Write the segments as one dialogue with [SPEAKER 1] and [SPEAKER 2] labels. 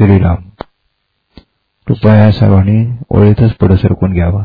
[SPEAKER 1] श्रीराम. कृपया या सर्वांनी ओळीतच पुढे सरकून घ्यावा.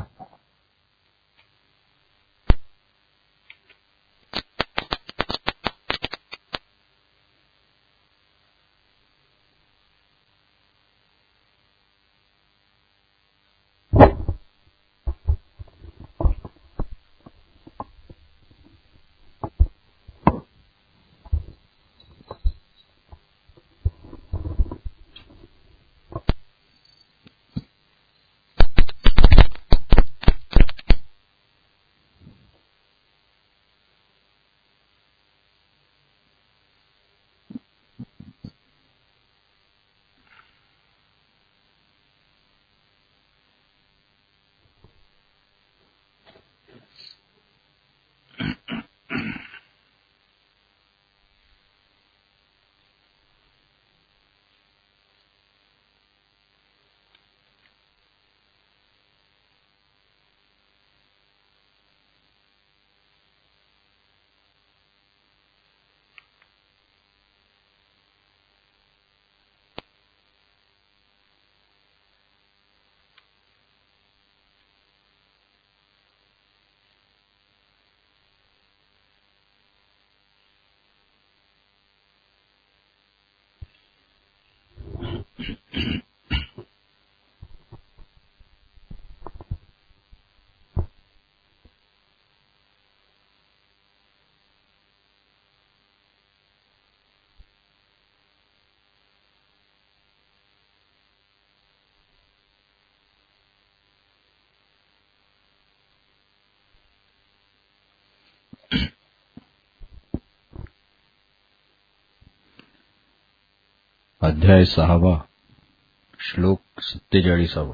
[SPEAKER 2] अध्याय 6 श्लोक 47.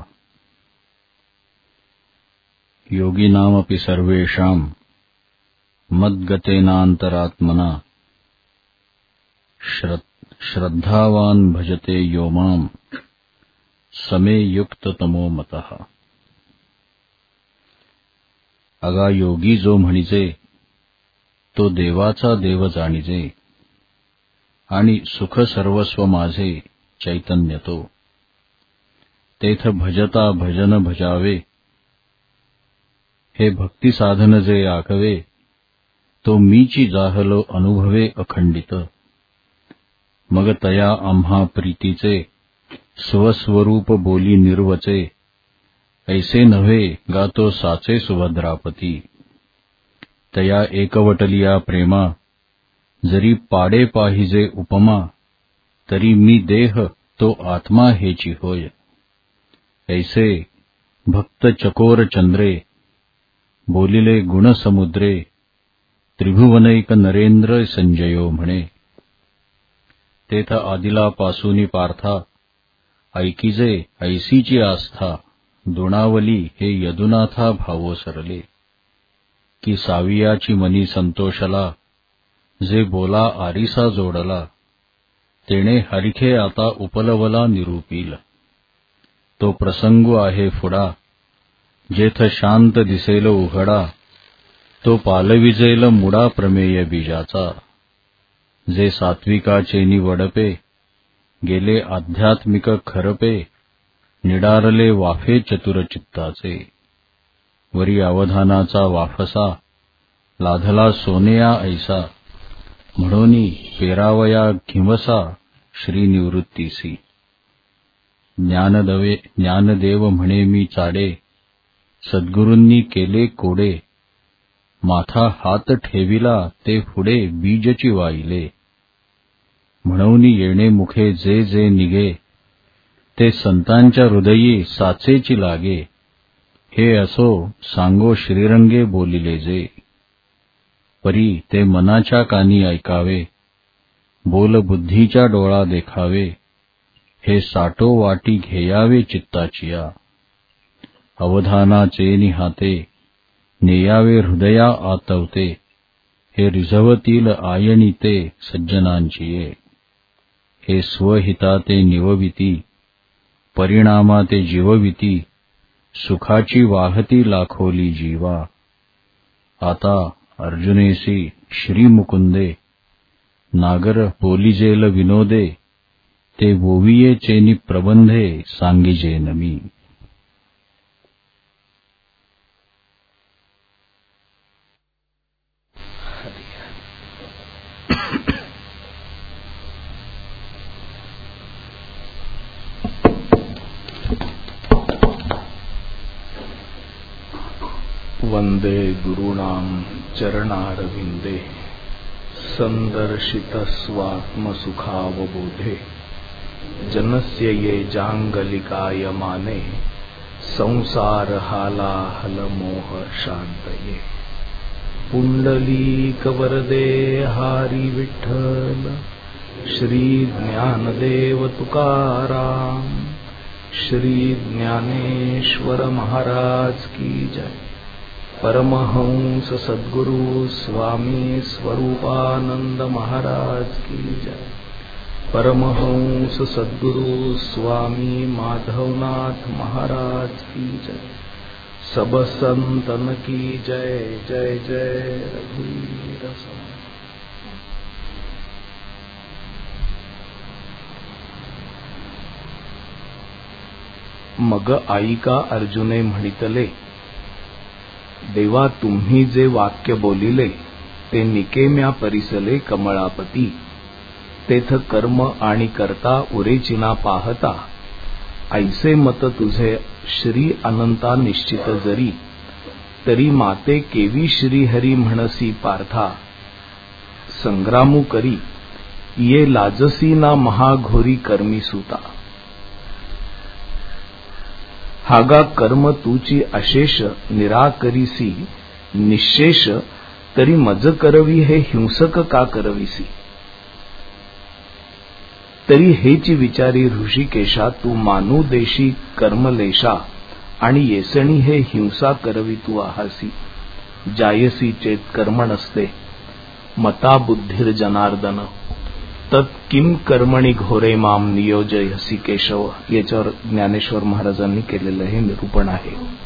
[SPEAKER 2] योगिनामपि सर्वेषां मद्गतेनान्तरात्मना श्रद्धावान् भजते यो माम् समे युक्ततमो मतः. अगा योगी जो म्हणिजे तो देवाचा देव जाणिजे आणि सुख सर्वस्व माझे चैतन्य तो. तेथ भजता भजन भजावे हे भक्ती साधन जे आखवे तो मीची जाहलो अनुभवे अखंडित. मग तया आम्हा प्रीतीचे स्वस्वरूप बोली निर्वचे ऐसे नव्हे गातो साचे सुभद्रापती. तया एकवटलिया प्रेमा जरी पाडे पाहिजे उपमा तरी मी देह तो आत्मा हेची होय. ऐसे भक्त चकोर चंद्रे बोलिले गुण समुद्रे त्रिभुवनैक नरेंद्र संजयो म्हणे. तेथ आदिलापासूनी पार्था ऐकिजे ऐसीची आस्था दुणावली हे यदुनाथा भावो सरले. की सावियाची मनी संतोषला जे बोला आरिसा जोडला तेणे हरिखे आता उपलवला निरूपील. तो प्रसंग आहे फुडा जेथ शांत दिसेल उघडा तो पालविजेल मुडा प्रमेय बीजाचा. जे सात्विकाचे निवडपे गेले आध्यात्मिक खरपे निडारले वाफे चतुरचित्ताचे. वरी अवधानाचा वाफसा लाधला सोनेया ऐसा म्हणोनी पेरावया घिवसा श्रीनिवृत्तीसी. ज्ञानदेव म्हणे मी चाडे सद्गुरूंनी केले कोडे माथा हात ठेविला ते पुढे बीजची वाईले. म्हणून येणे मुखे जे जे निघे ते संतांच्या हृदयी साचेची लागे. हे असो सांगो श्रीरंगे बोलिले जे परी ते मनाच्या कानी ऐकावे बोल बुद्धीच्या डोळा देखावे. हे साटो वाटी घेयावे चित्ताचिया अवधानाचे निहाते नेयावे हृदया आतवते. हे रिझवतील आयनिते सज्जनांचिये. हे स्वहिताते निवविती परिणामाते जीवविती सुखाची वाहती लाखोली जीवा. आता अर्जुनेसी श्री मुकुंदे नागर बोलिजेल विनोदे ते वोविये चेनी प्रबंधे सांगिजेन मी.
[SPEAKER 3] वंदे गुरूणां चरणारविंदे संदर्शितस्वात्मसुखावबोधे जनस्य ये जांगलिकायमाने संसारहालाहलमोह शांतये. पुंडलीकवरदे हारी विठ्ठल श्री ज्ञानदेव तुकाराम श्री ज्ञानेश्वर महाराज की जय. परमहंस सद्गुरु स्वामी स्वरूपानंद महाराज की जय. परमहंस सद्गुरु स्वामी माधवनाथ महाराज की जय. सब संतन की जय. जय जय रघुवीर समर्थ. मग आईका अर्जुने म्हणितले, देवा तुम्ही जे वाक्य बोलिले ते निकेम्या परिसले कमळापती. तेथ कर्म आणि करता उरेचिना पाहता ऐसे मत तुझे श्री अनंता निश्चित जरी. तरी माते केवी श्रीहरी म्हणसी पार्था. संग्रामू करी ये लाजसी ना महाघोरी कर्मी सुता. हागा कर्म तूची अशेष निराकरीसी निशेष. तरी मज करवी हे हिंसक का करविसी. तरी हेची विचारी ऋषिकेशा तू मानू देशी कर्मलेशा. आणि येसणी हे हिंसा करवी तू आहासी. जायसी चेत कर्म नसते मता बुद्धिर जनार्दन. तत् किम कर्मणी घोरे माम नियोजयसी केशव. याच्यावर ज्ञानेश्वर महाराजांनी केलेलं हे निरूपण आहे.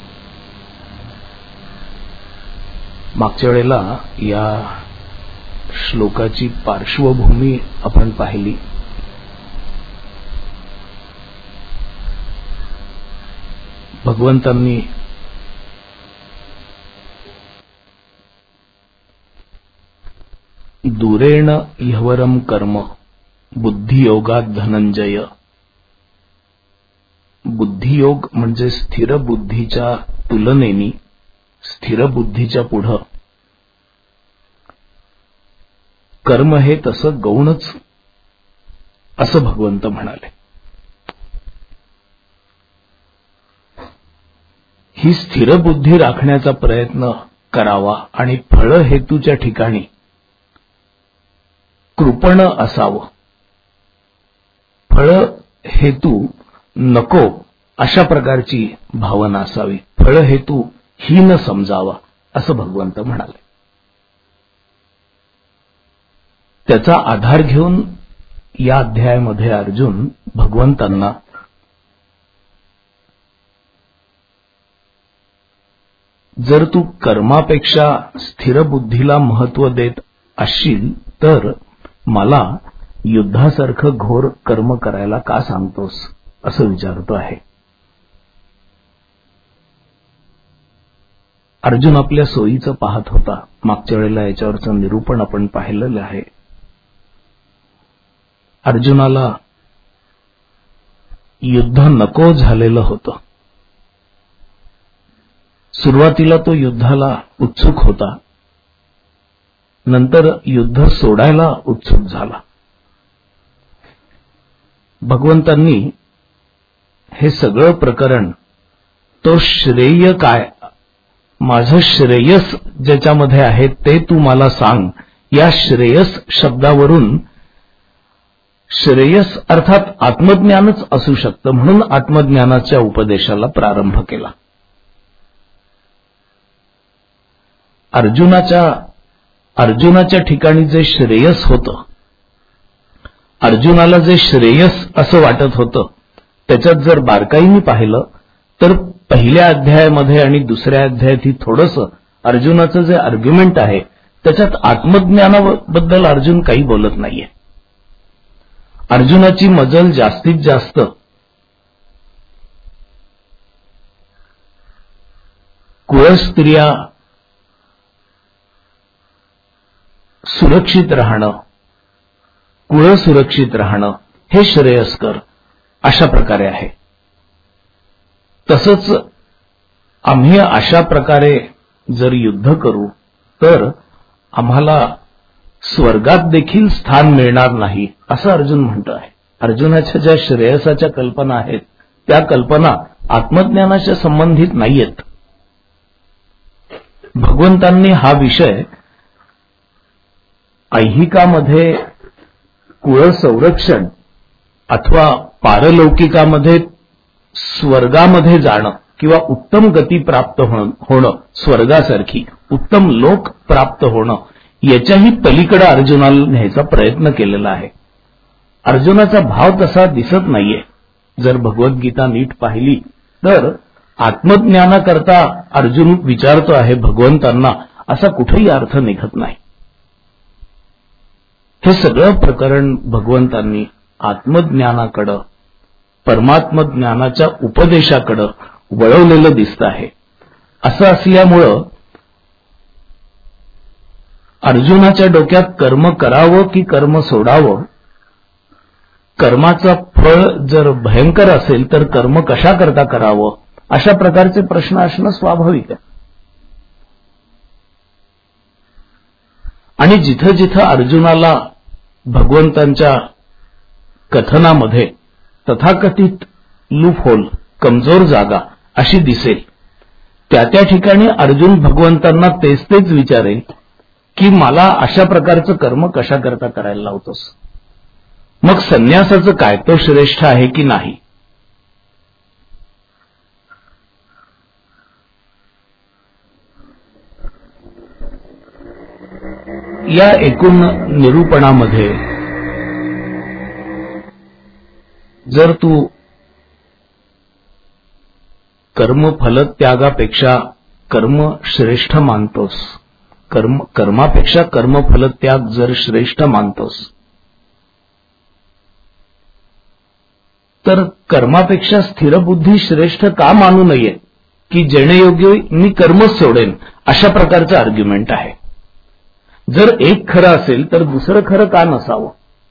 [SPEAKER 3] मागच्या वेळेला या श्लोकाची पार्श्वभूमी आपण पाहिली. भगवंतांनी दूरेण ह्यवरम कर्म बुद्धियोगात धनंजय. बुद्धियोग म्हणजे स्थिर बुद्धीच्या तुलनेनी स्थिर बुद्धीच्या पुढं कर्म हे तसं गौणच असं भगवंत म्हणाले. ही स्थिर बुद्धी राखण्याचा प्रयत्न करावा आणि फळ हेतूच्या ठिकाणी कृपण असावं. फळ हेतू नको अशा प्रकारची भावना असावी. फळ हेतू हीन समजावा असं भगवंत म्हणाले. त्याचा आधार घेऊन या अध्यायामध्ये अर्जुन भगवंतांना जर तू कर्मापेक्षा स्थिर बुद्धीला महत्व देत असशील तर मला युद्धासारखं घोर कर्म करायला का सांगतोस असं विचारतो आहे. अर्जुन आपल्या सोयीचं पाहत होता. मागच्या वेळेला याच्यावरचं निरूपण आपण पाहिलेलं आहे. अर्जुनाला युद्ध नको झालेलं होतं. सुरुवातीला तो युद्धाला उत्सुक होता. नंतर युद्ध सोडायला उत्सुक झाला. भगवंतांनी हे सगळं प्रकरण तो श्रेय काय माझं श्रेयस ज्याच्यामध्ये आहे ते तू मला सांग या श्रेयस शब्दावरून श्रेयस अर्थात आत्मज्ञानच असू शकतं म्हणून आत्मज्ञानाच्या उपदेशाला प्रारंभ केला. अर्जुनाच्या ठिकाणी जे श्रेयस होतं, अर्जुनाला जे श्रेयस असं वाटत होतं त्याच्यात जर बारकाईने पाहिलं तर पहिल्या अध्यायामध्ये आणि दुसऱ्या अध्यायात थोडंसं अर्जुनाचं जे आर्ग्युमेंट आहे त्याच्यात आत्मज्ञानाबद्दल अर्जुन काही बोलत नाहीये. अर्जुनाची मजल जास्तीत जास्त कुळस्त्रिया सुरक्षित राहणं, कुळ सुरक्षित राहणं हे श्रेयस्कर अशा प्रकारे आहे. तसंच आम्ही अशा प्रकारे जर युद्ध करू तर आम्हाला स्वर्गात देखील स्थान मिळणार नाही असं अर्जुन म्हणतो आहे. अर्जुनाच्या ज्या श्रेयसाच्या कल्पना आहेत त्या कल्पना आत्मज्ञानाच्या संबंधित नाहीयेत. भगवंतांनी हा विषय ऐहिकामध्ये कुळ संरक्षण अथवा पारलौकिकामध्ये स्वर्गामध्ये जाणं किंवा उत्तम गती प्राप्त होणं, स्वर्गासारखी उत्तम लोक प्राप्त होणं याच्याही पलीकडे अर्जुनाला न्यायचा प्रयत्न केलेला आहे. अर्जुनाचा भाव तसा दिसत नाहीये. जर भगवद्गीता नीट पाहिली तर आत्मज्ञानाकरता अर्जुन विचारतो आहे भगवंतांना असा कुठेही अर्थ निघत नाही. हे सगळं प्रकरण भगवंतांनी आत्मज्ञानाकडं, परमात्मज्ञानाच्या उपदेशाकडं वळवलेलं दिसतं आहे. असं असल्यामुळं अर्जुनाच्या डोक्यात कर्म करावं की कर्म सोडावं, कर्माचं फळ जर भयंकर असेल तर कर्म कशा करता करावं अशा प्रकारचे प्रश्न असणं स्वाभाविक आहे. आणि जिथं जिथं अर्जुनाला भगवंतांच्या कथनामध्ये तथाकथित लूप होल, कमजोर जागा अशी दिसेल त्या त्या ठिकाणी अर्जुन भगवंतांना तेच विचारेल की मला अशा प्रकारचं कर्म कशा करता करायला लावतोस. मग संन्यासाचं काय, तो श्रेष्ठ आहे की नाही. या एकूण निरूपणामध्ये जर तू कर्मफलत्यागापेक्षा कर्म श्रेष्ठ मानतोस, कर्मापेक्षा कर्मफलत्याग जर श्रेष्ठ मानतोस तर कर्मापेक्षा स्थिरबुद्धी श्रेष्ठ का मानू नये की जेणेयोग्य मी कर्मच सोडेन अशा प्रकारचं आर्ग्युमेंट आहे. जर एक खरं असेल तर दुसरं खरं का नसावं.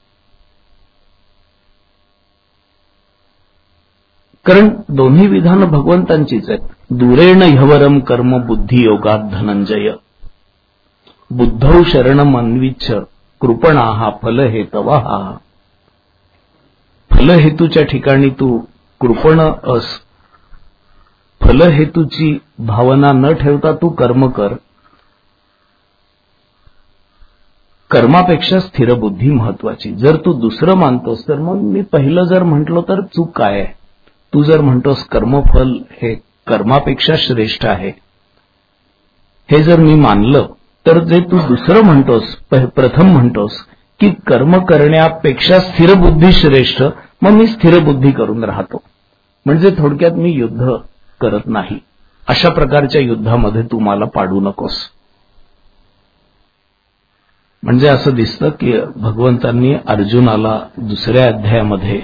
[SPEAKER 3] कारण दोन्ही विधानं भगवंतांचीच आहेत. दूरेण ह्यवरम कर्म बुद्धी योगात धनंजय, बुद्धौ शरणम अन्विच्छ कृपणाः फलहेतवः. फलहेतूच्या ठिकाणी तू कृपण अस, फलहेतूची भावना न ठेवता तू कर्म कर. कर्मापेक्षा स्थिर बुद्धी महत्वाची. जर तू दुसरं मानतोस तर मग मी पहिलं जर म्हटलो तर चूक काय आहे. तू जर म्हणतोस कर्मफल हे कर्मापेक्षा श्रेष्ठ आहे, हे जर मी मानलं तर जे तू दुसरं म्हणतोस, प्रथम म्हणतोस की कर्म करण्यापेक्षा स्थिर बुद्धी श्रेष्ठ, मग मी स्थिर बुद्धी करून राहतो. म्हणजे थोडक्यात मी युद्ध करत नाही. अशा प्रकारच्या युद्धामध्ये तू मला पाडू नकोस. म्हणजे असं दिसतं की भगवंतांनी अर्जुनाला दुसऱ्या अध्यायामध्ये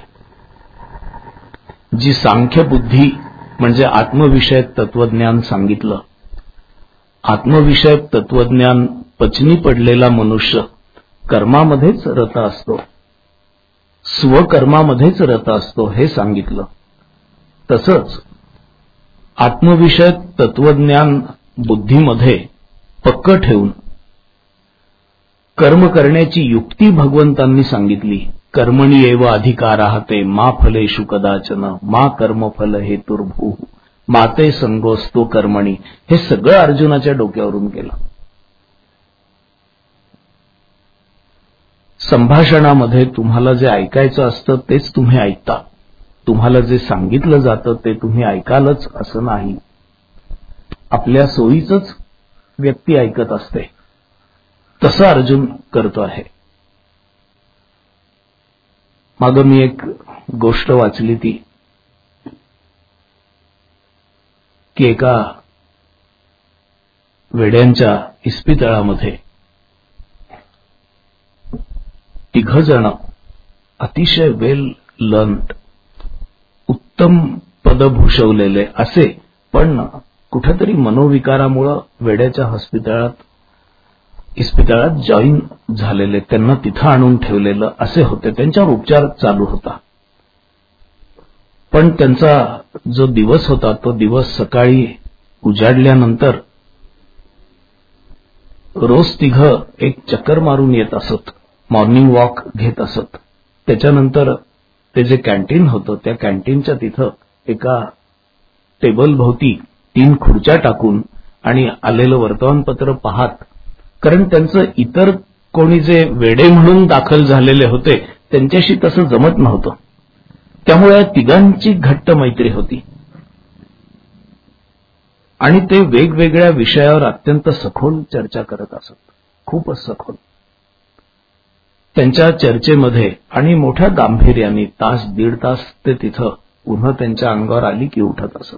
[SPEAKER 3] जी सांख्य बुद्धी म्हणजे आत्मविषयक तत्वज्ञान सांगितलं. आत्मविषयक तत्वज्ञान पचनी पडलेला मनुष्य कर्मामध्येच रत असतो, स्वकर्मामध्येच रत असतो हे सांगितलं. तसंच आत्मविषयक तत्वज्ञान बुद्धीमध्ये पक्क ठेवून कर्म करण्याची युक्ती भगवंतांनी सांगितली. कर्मणी एव अधिकारः ते मा फलेषु कदाचन मा कर्मफल हेतुर्भूः माते संगोस्तो कर्मणी. हे सगळं अर्जुनाच्या डोक्यावरून केलं. संभाषणामध्ये तुम्हाला जे ऐकायचं असतं तेच तुम्ही ऐकता. तुम्हाला जे सांगितलं जातं ते तुम्ही ऐकालच असं नाही. आपल्या सोयीचंच व्यक्ती ऐकत असते. तसं अर्जुन करतो आहे. मागं मी एक गोष्ट वाचली ती की एका वेड्यांच्या इस्पितळामध्ये 3 जण अतिशय वेल लर्न्ड, उत्तम पद भूषवलेले असे, पण कुठेतरी मनोविकारामुळे वेड्याच्या इस्पितळात जॉईन झालेले, त्यांना तिथं आणून ठेवलेलं असे होते. त्यांच्यावर उपचार चालू होता. पण त्यांचा जो दिवस होता तो दिवस सकाळी उजाडल्यानंतर रोज तिघं एक चक्कर मारून येत असत, मॉर्निंग वॉक घेत असत. त्याच्यानंतर ते जे कॅन्टीन होतं त्या कॅन्टीनच्या तिथं एका टेबल भोवती 3 खुर्च्या टाकून आणि आलेलं वर्तमानपत्र पाहत, कारण त्यांचं इतर कोणी जे वेडे म्हणून दाखल झालेले होते त्यांच्याशी तसं जमत नव्हतं. त्यामुळे या तिघांची घट्ट मैत्री होती आणि ते वेगवेगळ्या विषयावर अत्यंत सखोल चर्चा करत असत, खूपच सखोल. त्यांच्या चर्चेमध्ये आणि मोठ्या गांभीर्याने तास दीड तास ते तिथं पुन्हा त्यांच्या अंगावर आली की उठत असत.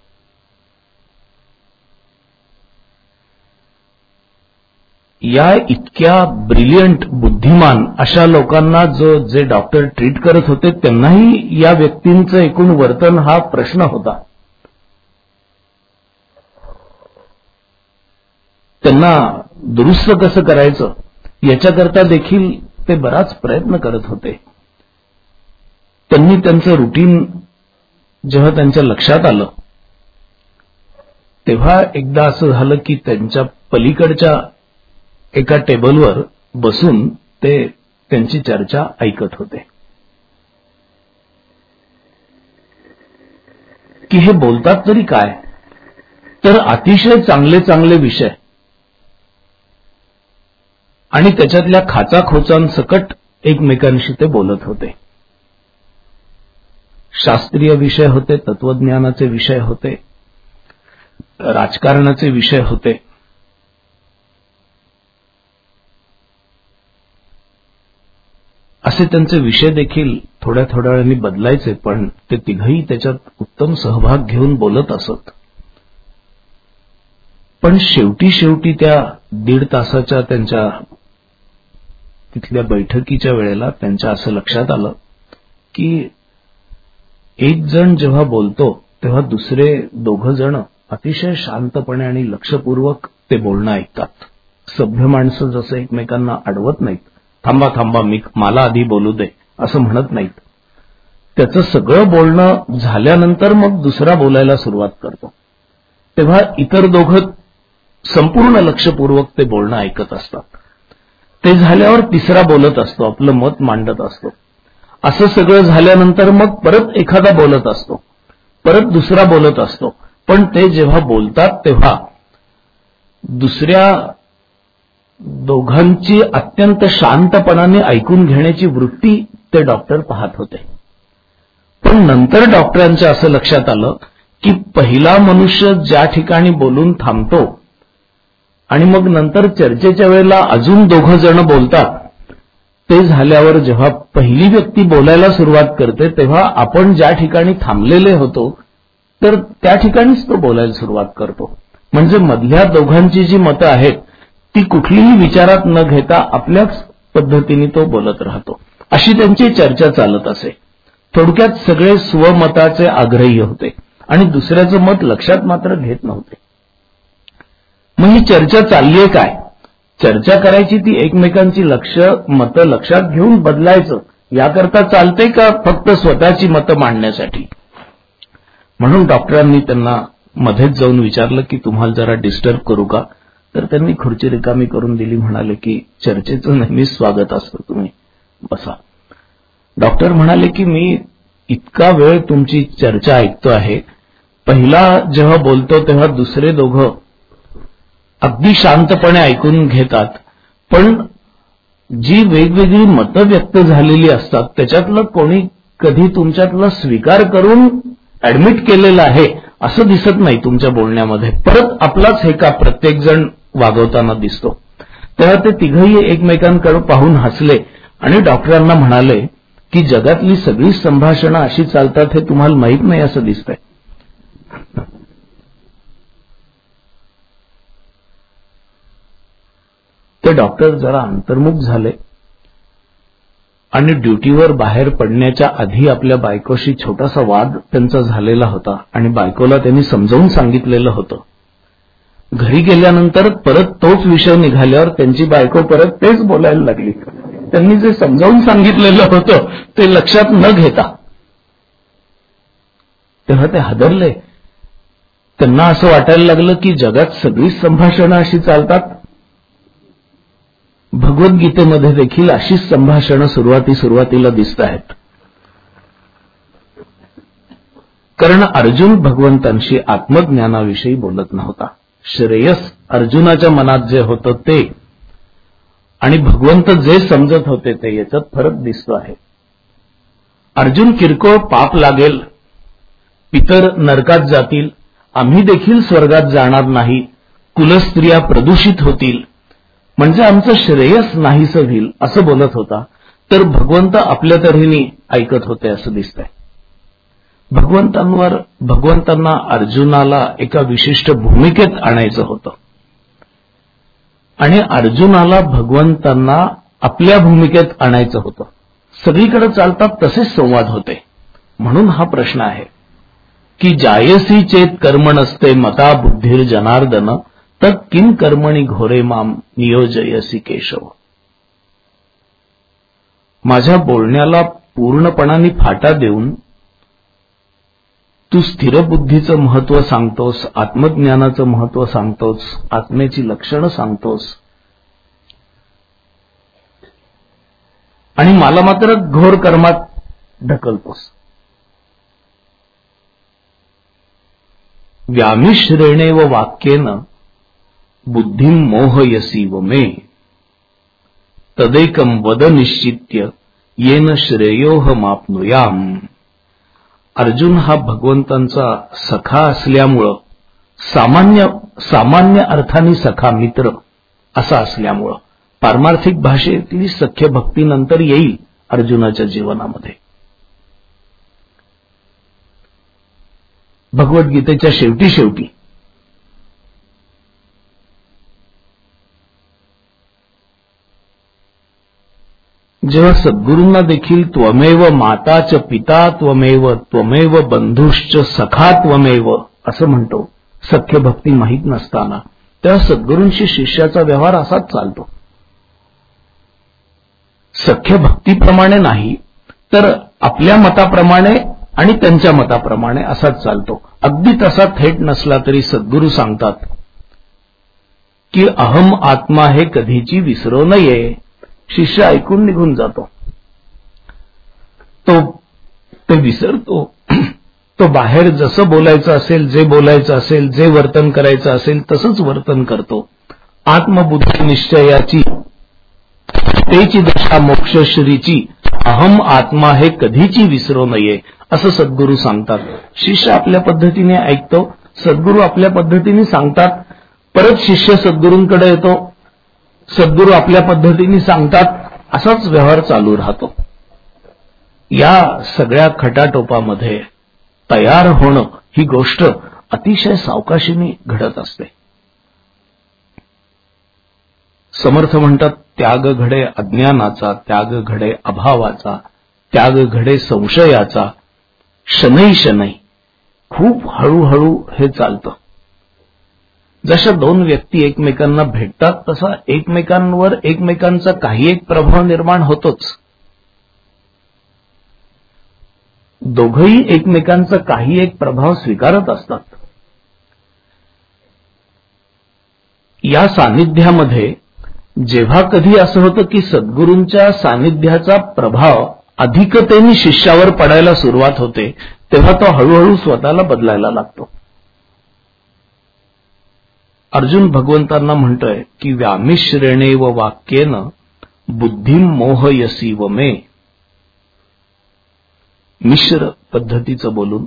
[SPEAKER 3] या इतक्या ब्रिलियंट, बुद्धिमान अशा लोकांना जे डॉक्टर ट्रीट करत होते त्यांनाही या व्यक्तींचं एकूण वर्तन हा प्रश्न होता. त्यांना दुरुस्त कसं करायचं याच्याकरता देखील ते बराच प्रयत्न करत होते. त्यांनी त्यांचं रुटीन जेव्हा त्यांच्या लक्षात आलं तेव्हा एकदा असं झालं की त्यांच्या पलीकडच्या एका टेबलवर बसून ते त्यांची चर्चा ऐकत होते की हे बोलतात तरी काय, तर अतिशय चांगले चांगले विषय आणि त्याच्यातल्या खाचाखोचांसकट एकमेकांशी ते बोलत होते. शास्त्रीय विषय होते, तत्वज्ञानाचे विषय होते, राजकारणाचे विषय होते. असे त्यांचे विषय देखील थोड्या थोड्या वेळाने बदलायचे, पण ते तिघही त्याच्यात उत्तम सहभाग घेऊन बोलत असत. पण शेवटी त्या 1.5 तासाच्या त्यांच्या तिथल्या बैठकीच्या वेळेला त्यांच्या असं लक्षात आलं की एक जण जेव्हा बोलतो तेव्हा दुसरे 2 जण अतिशय शांतपणे आणि लक्षपूर्वक ते बोलणं ऐकतात. सभ्य माणसं जसं एकमेकांना अडवत नाहीत, थांबा थांबा मला आधी बोलू दे असं म्हणत नाहीत. त्याचं सगळं बोलणं झाल्यानंतर मग दुसरा बोलायला सुरुवात करतो, तेव्हा इतर 2 संपूर्ण लक्षपूर्वक ते बोलणं ऐकत असतात. ते झाल्यावर तिसरा बोलत असतो, आपलं मत मांडत असतो. असं सगळं झाल्यानंतर मग परत एखादा बोलत असतो, परत दुसरा बोलत असतो. पण ते जेव्हा बोलतात तेव्हा दुसऱ्या 2घांची अत्यंत शांतपणाने ऐकून घेण्याची वृत्ती ते डॉक्टर पाहत होते. पण नंतर डॉक्टरांच्या असं लक्षात आलं की पहिला मनुष्य ज्या ठिकाणी बोलून थांबतो आणि मग नंतर चर्चेच्या वेळेला अजून 2 जण बोलतात, ते झाल्यावर जेव्हा पहिली व्यक्ती बोलायला सुरुवात करते तेव्हा आपण ज्या ठिकाणी थांबलेले होतो तर त्या ठिकाणीच तो बोलायला सुरुवात करतो. म्हणजे मधल्या 2घांची जी मतं आहेत ती कुठलीही विचारात न घेता आपल्याच पद्धतीने तो बोलत राहतो. अशी त्यांची चर्चा चालत असे. थोडक्यात सगळे स्वमताचे आग्रही होते आणि दुसऱ्याचं मत लक्षात मात्र घेत नव्हते. मग ही चर्चा चाललीये काय? चर्चा करायची ती एकमेकांची मतं लक्षात घेऊन बदलायचं याकरता चालते का फक्त स्वतःची मतं मांडण्यासाठी? म्हणून डॉक्टरांनी त्यांना मध्येच जाऊन विचारलं की तुम्हाला जरा डिस्टर्ब करू का? तर त्यांनी खुर्ची रिकामी करून दिली. म्हणाले की चर्चेचं नेहमीच स्वागत असतं, तुम्ही बसा. डॉक्टर म्हणाले की मी इतका वेळ तुमची चर्चा ऐकतो आहे, पहिला जेव्हा बोलतो तेव्हा दुसरे 2 अगदी शांतपणे ऐकून घेतात, पण जी वेगवेगळी मतं व्यक्त झालेली असतात त्याच्यातलं कोणी कधी तुमच्यातला स्वीकार करून ऍडमिट केलेलं आहे असं दिसत नाही तुमच्या बोलण्यामध्ये. परत आपलाच हे का प्रत्येक जण वागवताना दिसतो. तेव्हा ते तिघही एकमेकांकडे पाहून हसले आणि डॉक्टरांना म्हणाले की जगातली सगळी संभाषणं अशी चालतात हे तुम्हाला माहीत नाही असं दिसतंय. ते डॉक्टर जरा अंतर्मुख झाले आणि ड्युटीवर बाहेर पडण्याच्या आधी आपल्या बायकोशी छोटासा वाद त्यांचा झालेला होता आणि बायकोला त्यांनी समजावून सांगितलेलं होतं. घरी गेल्यानंतर परत तोच विषय निघाल्यावर त्यांची बायको परत तेच बोलायला लागली. त्यांनी जे समजावून सांगितलेलं होतं ते लक्षात न घेता तेव्हा ते हादरले. त्यांना असं वाटायला लागलं की जगात सगळीच संभाषणं अशी चालतात. भगवद्गीतेमध्ये देखील अशीच संभाषणं सुरुवातीला दिसत आहेत. कारण अर्जुन भगवंतांशी आत्मज्ञानाविषयी बोलत नव्हता. श्रेयस अर्जुनाच्या मनात जे होतं ते आणि भगवंत जे समजत होते ते याच्यात फरक दिसतो आहे. अर्जुन किरकोळ पाप लागेल, पितर नरकात जातील, आम्ही देखील स्वर्गात जाणार नाही, कुलस्त्रिया प्रदूषित होतील, म्हणजे आमचं श्रेयस नाहीसं होईल असं बोलत होता. तर भगवंत आपल्या तऱ्हेने ऐकत होते असं दिसतंय. भगवंतांना अर्जुनाला एका विशिष्ट भूमिकेत आणायचं होतं आणि अर्जुनाला भगवंतांना आपल्या भूमिकेत आणायचं होतं. सगळीकडे चालतात तसेच संवाद होते. म्हणून हा प्रश्न आहे की जायसी चेत कर्म नसते मता बुद्धीर जनार्दन तर किम कर्मणी घोरे माम नियोजयसी केशव. माझ्या बोलण्याला पूर्णपणाने फाटा देऊन तू स्थिर बुद्धीचं महत्व सांगतोस, आत्मज्ञानाचं महत्व सांगतोस, आत्मेची लक्षणं सांगतोस आणि मला मात्र घोर कर्मात ढकलतोस. व्यामिश्रेणेव वाक्येन बुद्धिं मोहयसी व मे तदेकं वद निश्चित्य येन श्रेयोहमाप्नुयाम. अर्जुन हा भगवंतांचा सखा असल्यामुळं, सामान्य अर्थाने सखा मित्र असा असल्यामुळं पारमार्थिक भाषेतली सख्य भक्तीनंतर येईल अर्जुनाच्या जीवनामध्ये. भगवद्गीतेच्या शेवटी जेव्हा सद्गुरूंना देखील त्वमेव माता च पिता त्वमेव बंधुश्च सखा त्वमेव असं म्हणतो, सख्य भक्ती माहीत नसताना, तेव्हा सद्गुरूंशी शिष्याचा व्यवहार असाच चालतो. सख्य भक्तीप्रमाणे नाही तर आपल्या मताप्रमाणे आणि त्यांच्या मताप्रमाणे असाच चालतो. अगदी तसा थेट नसला तरी सद्गुरू सांगतात की अहम आत्मा हे कधीची विसरू नये. शिष्य ऐकून निघून जातो, तो विसरतो. तो बाहेर जसं बोलायचं असेल, जे बोलायचं असेल, जे वर्तन करायचं असेल तसंच वर्तन करतो. आत्मबुद्धी निश्चयाची तेची दशा मोक्षश्रीची अहम आत्मा हे कधीची विसरू नये असं सद्गुरू सांगतात. शिष्य आपल्या पद्धतीने ऐकतो, सद्गुरू आपल्या पद्धतीने सांगतात, परत शिष्य सद्गुरूंकडे येतो, सद्गुरू आपल्या पद्धतीने सांगतात, असाच व्यवहार चालू राहतो. या सगळ्या खटाटोपामध्ये तयार होणं ही गोष्ट अतिशय सावकाशीने घडत असते. समर्थ म्हणतात, त्याग घडे अज्ञानाचा, त्याग घडे अभावाचा, त्याग घडे संशयाचा, शनै शनै. खूप हळूहळू हे चालतं. जशा दोन व्यक्ती एकमेकांना भेटतात तसा एकमेकांवर एकमेकांचा काही एक प्रभाव निर्माण होतोच. दोघंही एकमेकांचा काही एक प्रभाव स्वीकारत असतात. या सानिध्यामध्ये जेव्हा कधी असं होतं की सद्गुरूंच्या सानिध्याचा प्रभाव अधिकतेने शिष्यावर पडायला सुरुवात होते, तेव्हा तो हळूहळू स्वतःला बदलायला लागतो. अर्जुन भगवंतांना म्हणतोय की व्यामिश्रेणेव वाक्येन बुद्धिं मोहयसी व मे. मिश्र पद्धतीचं बोलून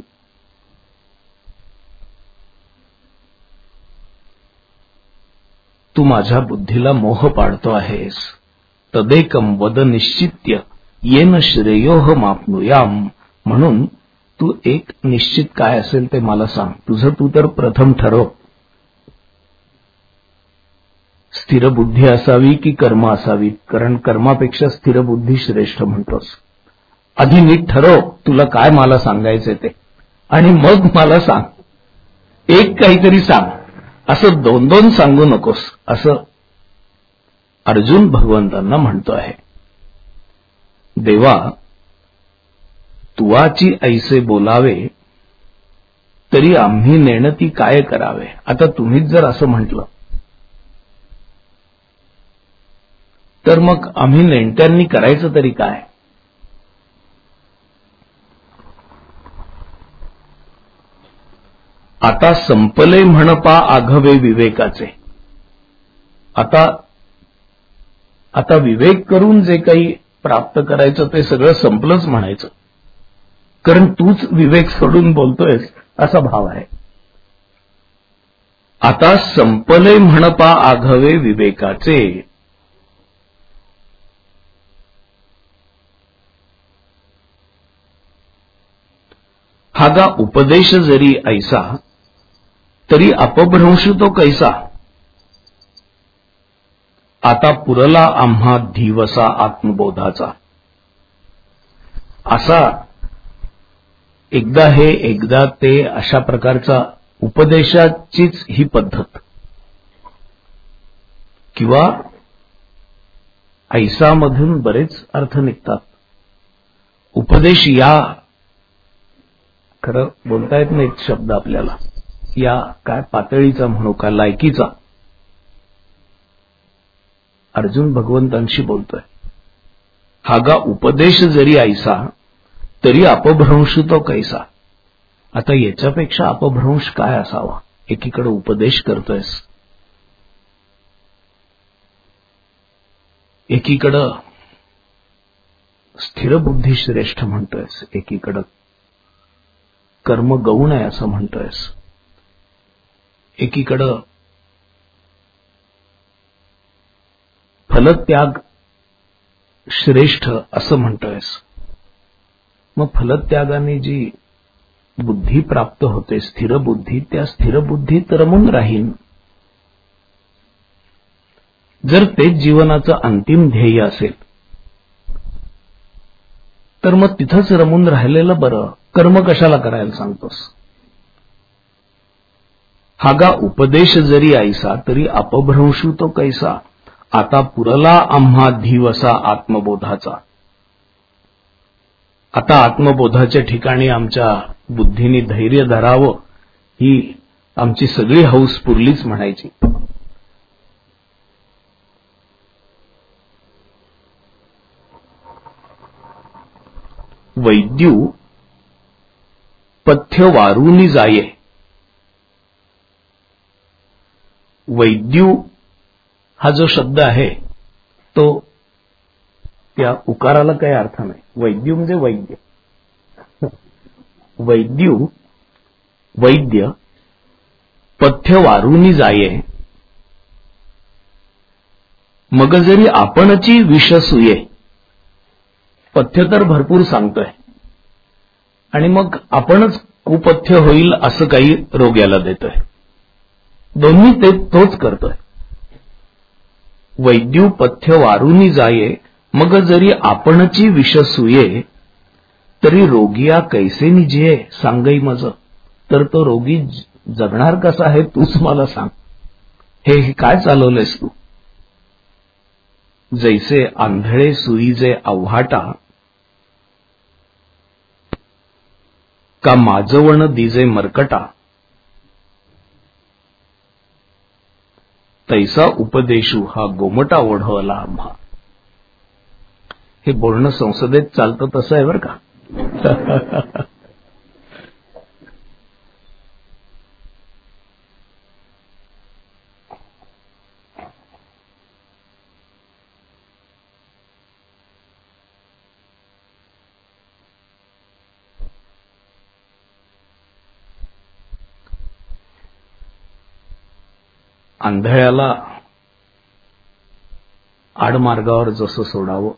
[SPEAKER 3] तू माझ्या बुद्धीला मोह पाडतो आहेस. तदेकं वद निश्चित्य येन श्रेयोहमाप्नुयाम. म्हणून तू एक निश्चित काय असेल ते मला सांग. तुझं तू तर प्रथम ठरव. स्थिर बुद्धी असावी की कर्म असावी? कारण कर्मापेक्षा स्थिर बुद्धी श्रेष्ठ म्हणतोस. आधी नीट ठरव तुला काय मला सांगायचंय ते, आणि मग मला सांग. एक काहीतरी सांग, असं दोन दोन सांगू नकोस, असं अर्जुन भगवंतांना म्हणतो आहे. देवा, तुवाची ऐसे बोलावे, तरी आम्ही नेणती काय करावे. आता तुम्हीच जर असं म्हटलं तर मग आम्ही नेणत्यांनी करायचं तरी काय? आता संपले म्हणपा आघवे विवेकाचे. आता विवेक करून जे काही प्राप्त करायचं ते सगळं संपलंच म्हणायचं, कारण तूच विवेक सोडून बोलतोयस असा भाव आहे. आता संपले म्हणपा आघवे विवेकाचे. हागा उपदेश जरी ऐसा, तरी अपभ्रंश तो कैसा. आता पुरला आम्हा धीवसा आत्मबोधाचा. असा एकदा हे एकदा ते अशा प्रकारचा उपदेशाचीच ही पद्धत, किंवा ऐसामधून बरेच अर्थ निघतात. उपदेश या खरं बोलता येत नाही शब्द आपल्याला, या काय पातळीचा म्हणू का लायकीचा अर्जुन भगवंतांशी बोलतोय. हागा उपदेश जरी ऐसा, तरी अपभ्रंश तो कैसा. आता याच्यापेक्षा अपभ्रंश काय असावा? एकीकडे उपदेश करतोयस, एकीकडं स्थिर बुद्धी श्रेष्ठ म्हणतोयस, एकीकडं कर्म गौण आहे असं म्हणतोयस, एकीकडं फलत्याग श्रेष्ठ असं म्हणतोयस. मग फलत्यागाने जी बुद्धी प्राप्त होते, स्थिर बुद्धी, त्या स्थिर बुद्धीत रमून राहीन. जर तेच जीवनाचं अंतिम ध्येय असेल तर मग तिथंच रमून राहिलेलं बरं. कर्म कशाला करायला सांगतोस? हागा उपदेश जरी ऐसा, तरी अपभ्रंशू तो कैसा. आता पुरला आम्हा धीवसा आत्मबोधाचा. आता आत्मबोधाच्या ठिकाणी आमच्या बुद्धीने धैर्य धरावं, ही आमची सगळी हौस पुरलीच म्हणायची. वैद्यू पथ्य वारूनी जाये. वैद्यू हा जो शब्द आहे तो त्या उकाराला काही अर्थ नाही. वैद्यू म्हणजे वैद्य. वैद्यू वैद्य पथ्य वारूनी जाये, मग जरी आपणची विष सुये. पथ्य तर भरपूर सांगतोय आणि मग आपणच कुपथ्य होईल असं काही रोग याला देतोय. दोन्ही ते तोच करतोय. वैद्यू पथ्य वारूनी जाये, मग जरी आपणची विष सुये, तरी रोगिया कैसे निजिये सांगई मज. तर तो रोगी जगणार कसा आहे तूच मला सांग. हे काय चालवलंयस तू? जैसे आंधळे सुईजे आव्हाटा, का माजवण दिजे मरकटा. तैसा उपदेशू हा गोमटा ओढवला आम्हा. हे बोलणं संसदेत चालतं तसं आहे बरं का. आंधळ्याला आडमार्गावर जसं सोडावं,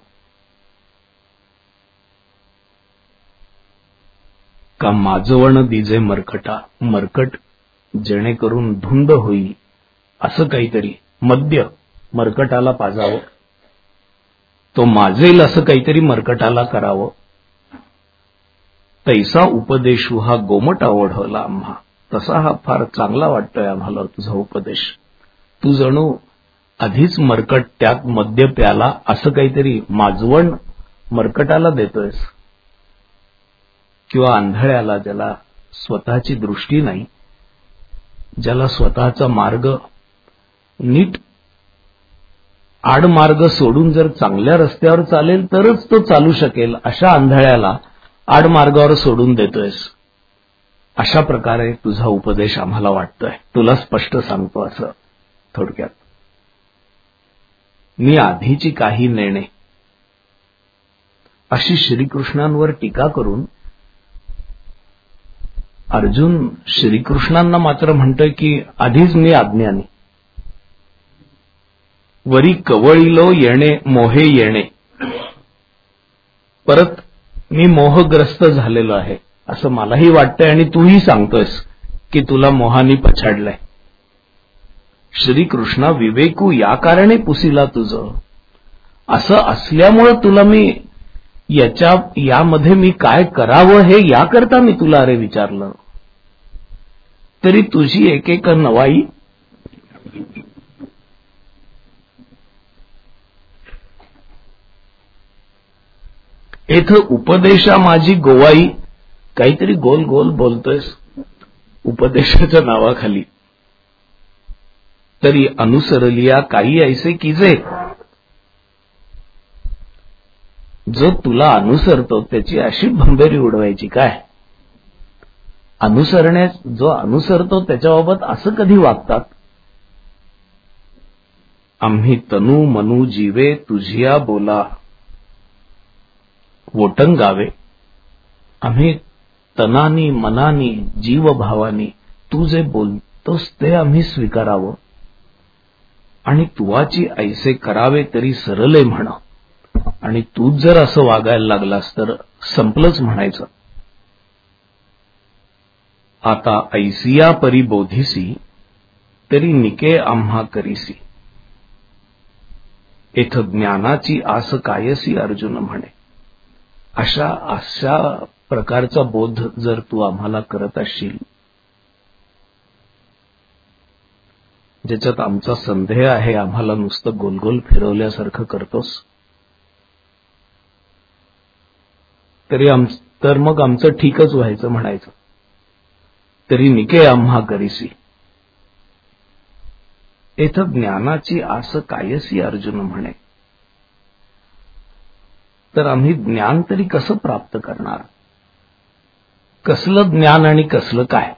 [SPEAKER 3] का माजवण दिजे मरकटा. मरकट जेणेकरून धुंद होईल असं काहीतरी, मद्य मरकटाला पाजावं, तो माजेल असं काहीतरी मरकटाला करावं. तैसा उपदेशू हा गोमट आवडला आम्हा. तसा हा फार चांगला वाटतोय आम्हाला तुझा उपदेश. तू जणू आधीच मरकट त्यात मद्य प्याला असं काहीतरी माजवण मरकटाला देतोयस, किंवा आंधळ्याला, ज्याला स्वतःची दृष्टी नाही, ज्याला स्वतःचा मार्ग नीट आडमार्ग सोडून जर चांगल्या रस्त्यावर चालेल तरच तो चालू शकेल, अशा आंधळ्याला आडमार्गावर सोडून देतोयस. अशा प्रकारे तुझा उपदेश आम्हाला वाटतोय. तुला स्पष्ट सांगतो असं थोडक्यात. मी आधीची काही नेणे अशी श्रीकृष्णांवर टीका करून अर्जुन श्रीकृष्णांना मात्र म्हणतोय की आधीच मी अज्ञानी. वरी कवळीलो येणे मोहे येणे, परत मी मोहग्रस्त झालेलो आहे असं मलाही वाटतंय आणि तूही सांगतोयस की तुला मोहानी पछाडलंय. श्रीकृष्णा, विवेकू या कारणे पुसिला तुझं. असं असल्यामुळं तुला मी यामध्ये मी काय करावं हे याकरता मी तुला अरे विचारलं. तरी तुझी एक नवाई येथ उपदेशा माझी गोवाई. काहीतरी गोल गोल बोलतोयस उपदेशाच्या नावाखाली. तरी अनुसरलिया काही ऐसे कीजे. जो तुला अनुसरतो त्याची अशी भंबेरी उडवायची काय? जो अनुसरतो त्याच्याबाबत असं कधी वागतात? आम्ही तनू मनू जीवे तुझिया बोला वोटंगावे. आम्ही तनानी मनानी जीवभावानी तू जे बोलतोस ते आम्ही स्वीकारावं आणि तुवाची ऐसे करावे तरी सरले म्हणा. आणि तूच जर असं वागायला लागलास तर संपलंच म्हणायचं. आता ऐसिया परी बोधिसी तरी निके आम्हा करीसी. येथ ज्ञानाची आस कायसी अर्जुन म्हणे. अशा प्रकारचा बोध जर तू आम्हाला करत असशील ज्याच्यात आमचा संदेह आहे, आम्हाला नुसतं गोलगोल फिरवल्यासारखं करतोस, तर मग आमचं ठीकच व्हायचं म्हणायचं. तरी निके आम्हा करीसी. येथ ज्ञानाची आस कायसी अर्जुन म्हणे. तर आम्ही ज्ञान तरी कसं प्राप्त करणार? कसलं ज्ञान आणि कसलं काय?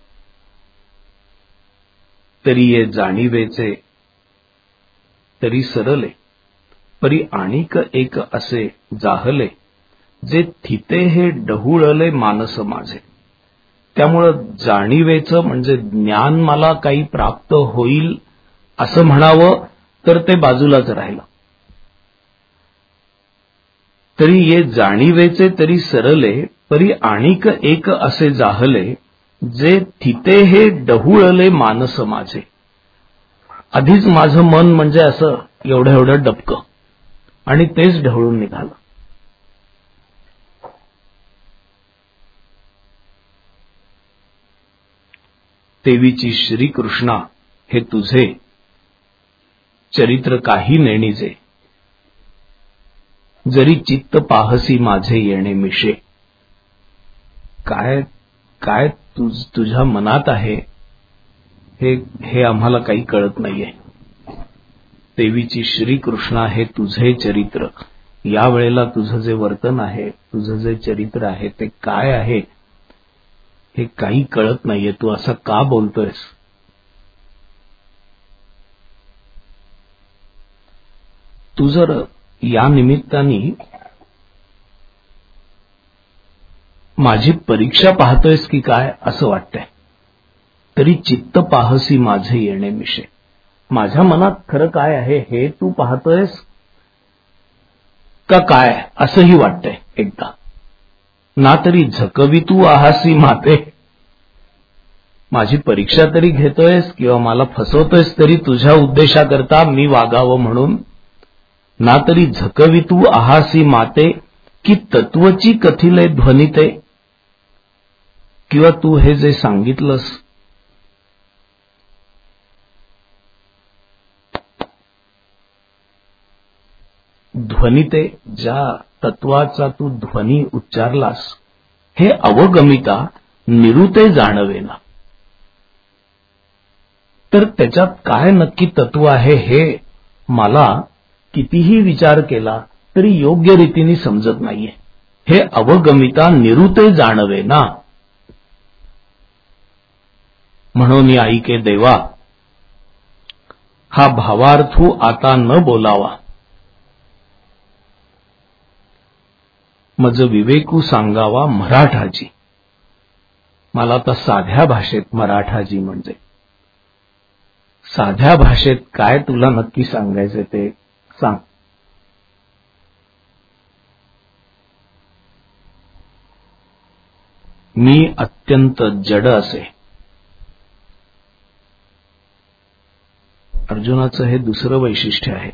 [SPEAKER 3] तरी ये जाणीवेचे तरी सरले, परी आणिक एक असे जाहले, जे थिते हे डहुळले मानस माझे. त्यामुळं जाणीवेचं म्हणजे ज्ञान मला काही प्राप्त होईल असं म्हणावं तर ते बाजूलाच राहिलं. तरी ये जाणीवेचे तरी सरले, परी आणिक एक असे जाहले, जे थिते हे डहुळले मानस माझे. आधीच माझं मन म्हणजे असं एवढं डबकं आणि तेच ढवळून निघालं. देवीची श्रीकृष्णा हे तुझे चरित्र काही नेणीजे. जरी चित्त पाहसी माझे येणे मिशे. काय काय तुझ्या मनात आहे हे आम्हाला काही कळत नाहीये. देवीची श्रीकृष्णा हे तुझे चरित्र. या वेळेला तुझं जे वर्तन आहे, तुझं जे चरित्र आहे ते काय आहे हे काही कळत नाहीये. तू असं का बोलतोयस? तू जर या निमित्ताने माझी परीक्षा पाहतोयस की काय असं वाटतंय. तरी चित्त पाहसी माझे येणे मिशे. माझ्या मनात खरं काय आहे हे तू पाहतोयस का काय असंही वाटतंय एकदा. ना तरी झकवी तू आहासी माते. माझी परीक्षा तरी घेतोयस किंवा मला फसवतोयस तरी तुझ्या उद्देशाकरता मी वागावं म्हणून? ना तरी झकवितू आहासी माते की तत्वची कथिले ध्वनिते. किंवा तू हे जे सांगितलंस ध्वनिते, ज्या तत्वाचा तू ध्वनी उच्चारलास, हे अवगमिता निरुते जाणवेना. तर त्याच्यात काय नक्की तत्व आहे हे मला कितीही विचार केला तरी योग्य रीतीने समजत नाहीये. हे अवगमिता निरुते जाणवेना. म्हणून ऐके देवा, हा भावार्थू आता न बोलावा. मज विवेकू सांगावा मराठाजी. मला आता साध्या भाषेत मराठाजी म्हणजे साध्या भाषेत काय तुला नक्की सांगायचे ते सांग. मी अत्यंत जड असे. अर्जुनाचं हे दुसरं वैशिष्ट्य आहे.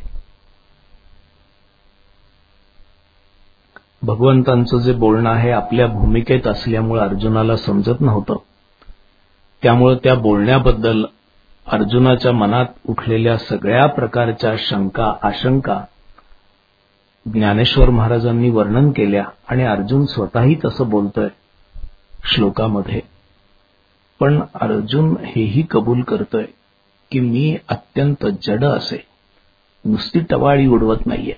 [SPEAKER 3] भगवंतांचं जे बोलणं आहे आपल्या भूमिकेत असल्यामुळे अर्जुनाला समजत नव्हतं. त्यामुळे त्या बोलण्याबद्दल अर्जुनाच्या मनात उठलेल्या सगळ्या प्रकारच्या शंका आशंका ज्ञानेश्वर महाराजांनी वर्णन केल्या आणि अर्जुन स्वतःही तसं बोलतोय श्लोकामध्ये. पण अर्जुन हेही कबूल करतोय की मी अत्यंत जड असे, नुसती टवाळी उडवत नाहीये.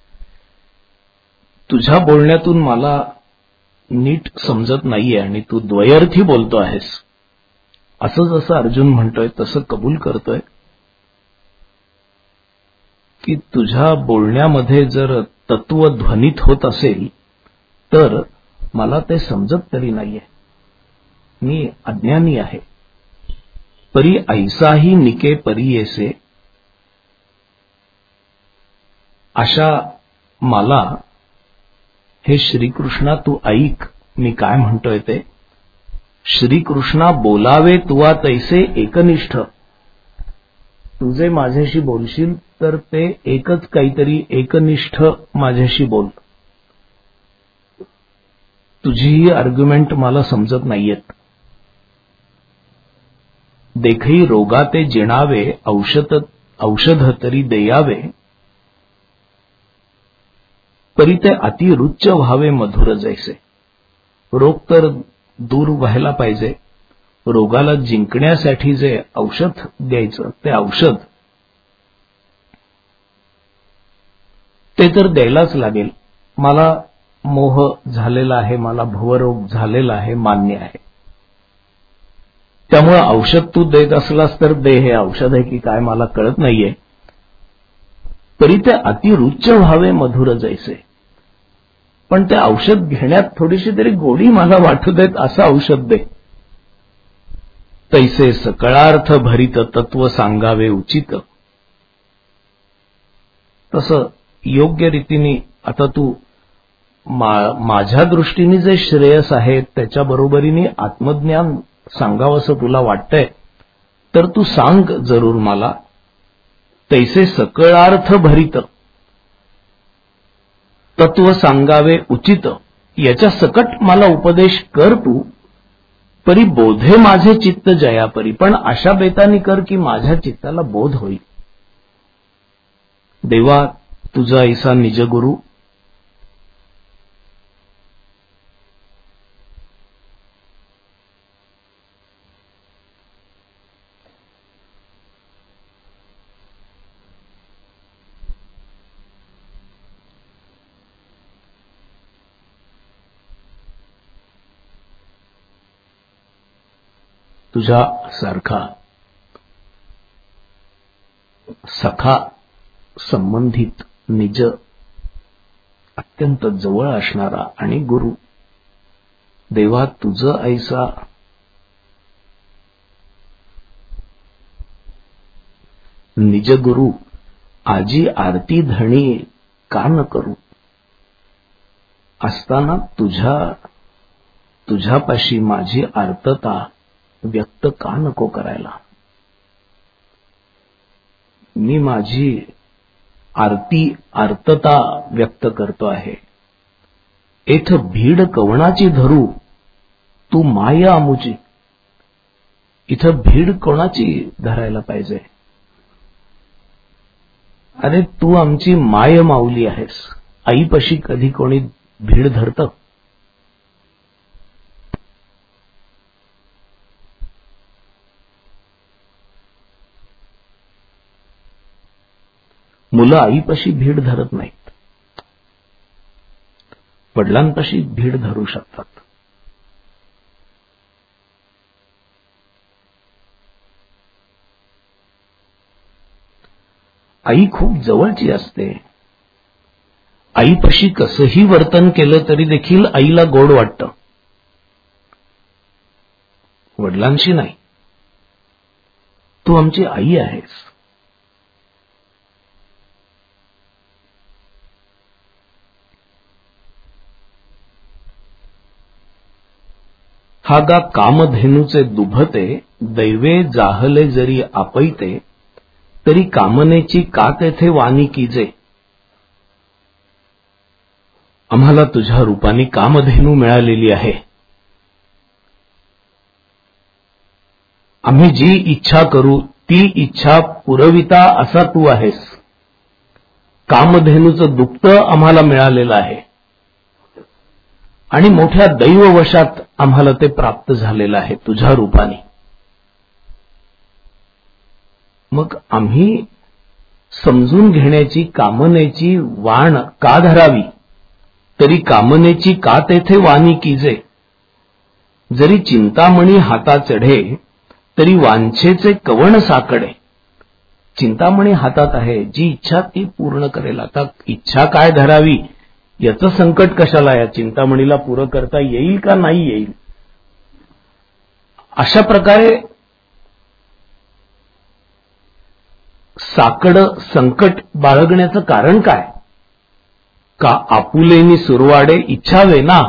[SPEAKER 3] तुझ्या बोलण्यातून मला नीट समजत नाहीये आणि तू द्वयर्थी बोलतो आहेस, असं जसं अर्जुन म्हणतोय तसं कबूल करतोय की तुझ्या बोलण्यामध्ये जर तत्व ध्वनित होत असेल तर मला ते समजत तरी नाहीये, मी अज्ञानी आहे. परी ऐसाही निके परी येसे. अशा मला हे श्रीकृष्णा तू ऐक, मी काय म्हणतोय ते. श्रीकृष्णा बोलावे तुवा तैसे एकनिष्ठ. तू जे माझ्याशी बोलशील तर ते एकच काहीतरी एकनिष्ठ माझ्याशी बोल. तुझी ही आर्ग्युमेंट मला समजत नाहीयेत. देखई रोगाते जिणावे औषध तरी देयावे. परी ते अतिरुच्च व्हावे मधुर जैसे. रोग तर दूर व्हायला पाहिजे. रोगाला जिंकण्यासाठी जे औषध द्यायचं ते औषध ते तर द्यायलाच लागेल. मला मोह झालेला आहे, मला भवरोग झालेला आहे, मान्य आहे. त्यामुळे औषध तू देत असलास तर दे. हे औषध आहे की काय मला कळत नाहीये. परी ते अतिरुच्च व्हावे मधुर जैसे. पण ते औषध घेण्यात थोडीशी तरी गोडी मला वाटू देत, असं औषध दे. तैसे सकळार्थ भरित तत्व सांगावे उचित. तसं योग्य रीतीने आता तू माझ्या दृष्टीने जे श्रेयस आहे त्याच्या बरोबरीने आत्मज्ञान सांगावंसं तुला वाटतंय तर तू सांग जरूर मला. तैसे सकळार्थ भरित तत्व सांगावे उचित. याच्या सकट मला उपदेश कर तू. परी बोधे माझे चित्त जयापरी. पण अशा बेतानी कर की माझ्या चित्ताला बोध होईल. देवा, तुझा ऐसा निजगुरु तुझ्या सारखा सखा संबंधित निज अत्यंत जवळ असणारा आणि गुरु. देवा, तुझं ऐसा निज गुरु आजी आरती धणी का न करू. असताना तुझ्यापाशी माझी आर्तता व्यक्त का नको करायला? मी माझी आर्तता व्यक्त करतो आहे. एथ भीड कवणाची धरू, तू माय आमुची. इथं भीड कोणाची धरायला पाहिजे? अरे तू आमची माय माऊली आहेस. आईपाशी कधी कोणी भीड धरतं? मुलं आईपाशी भीड धरत नाहीत, वडिलांपाशी भीड धरू शकतात. आई खूप जवळची असते. आईपाशी कसंही वर्तन केलं तरी देखील आईला गोड वाटतं, वडिलांशी नाही. तू आमची आई आहेस. हा गा कामधेनूचे दुभते, दैवे जाहले जरी आपैते, तरी कामनेची का तेथे वाणी कीजे. आम्हाला तुझ्या रूपाने कामधेनू मिळालेली आहे. आम्ही जी इच्छा करू ती इच्छा पुरविता असा तू आहेस. कामधेनूचं दुप्त आम्हाला मिळालेलं आहे आणि मोठ्या दैववशात आम्हाला ते प्राप्त झालेलं आहे तुझ्या रूपाने. मग आम्ही समजून घेण्याची कामनेची वाण का धरावी, तरी कामनेची का तेथे वाणी कीजे. जरी चिंतामणी हाता चढे, तरी वांछेचे कवण साकडे. चिंतामणी हातात आहे, जी इच्छा ती पूर्ण करेल. आता इच्छा काय धरावी याचं संकट कशाला? या चिंतामणीला पुरं करता येईल का नाही येईल? अशा प्रकारे संकट बाळगण्याचं कारण काय? का आपुलेनी सुरवाडे इच्छावे ना.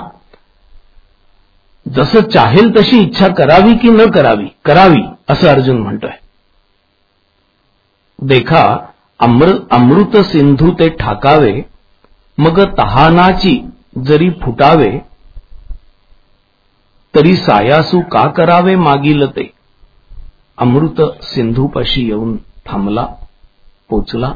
[SPEAKER 3] जसं चाहेल तशी इच्छा करावी की न करावी? करावी, असं अर्जुन म्हणतोय. देखा अमृत सिंधू ते ठाकावे, मग तहानाची जरी फुटावे, तरी सायासू का करावे मागील ते. अमृत सिंधूपाशी येऊन थांबला, पोचला.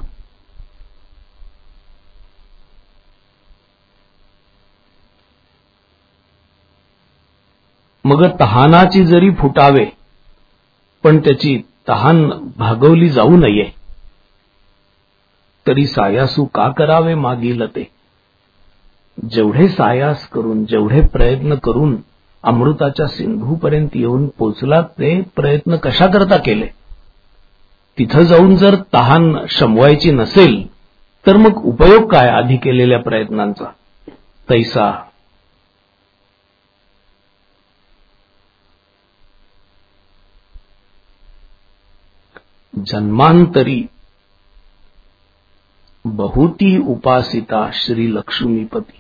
[SPEAKER 3] मग तहानाची जरी फुटावे, पण त्याची तहान भागवली जाऊ नये, तरी सायासू का करावे मागील ते. जेवढे सायास करून, जेवढे प्रयत्न करून अमृताच्या सिंधूपर्यंत येऊन पोचला, ते प्रयत्न कशा करता केले? तिथं जाऊन जर तहान शमवायची नसेल, तर मग उपयोग काय आधी केलेल्या प्रयत्नांचा? तैसा जन्मांतरी बहुती उपासिता श्री लक्ष्मीपती.